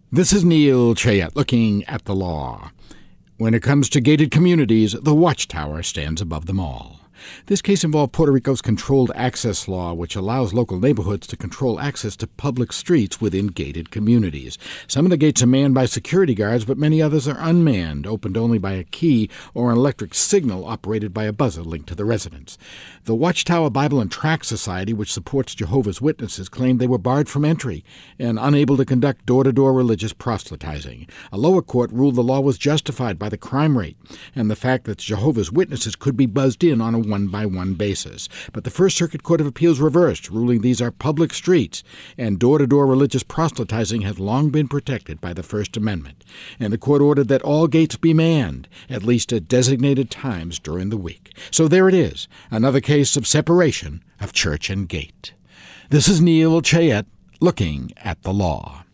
This is Neil Chayette looking at the law. When it comes to gated communities, the Watchtower stands above them all. This case involved Puerto Rico's controlled access law, which allows local neighborhoods to control access to public streets within gated communities. Some of the gates are manned by security guards, but many others are unmanned, opened only by a key or an electric signal operated by a buzzer linked to the residents. The Watchtower Bible and Tract Society, which supports Jehovah's Witnesses, claimed they were barred from entry and unable to conduct door-to-door religious proselytizing. A lower court ruled the law was justified by the crime rate and the fact that Jehovah's Witnesses could be buzzed in on a one-by-one basis. But the First Circuit Court of Appeals reversed, ruling these are public streets, and door-to-door religious proselytizing has long been protected by the First Amendment. And the court ordered that all gates be manned, at least at designated times during the week. So there it is, another case of separation of church and gate. This is Neil Chayette looking at the law.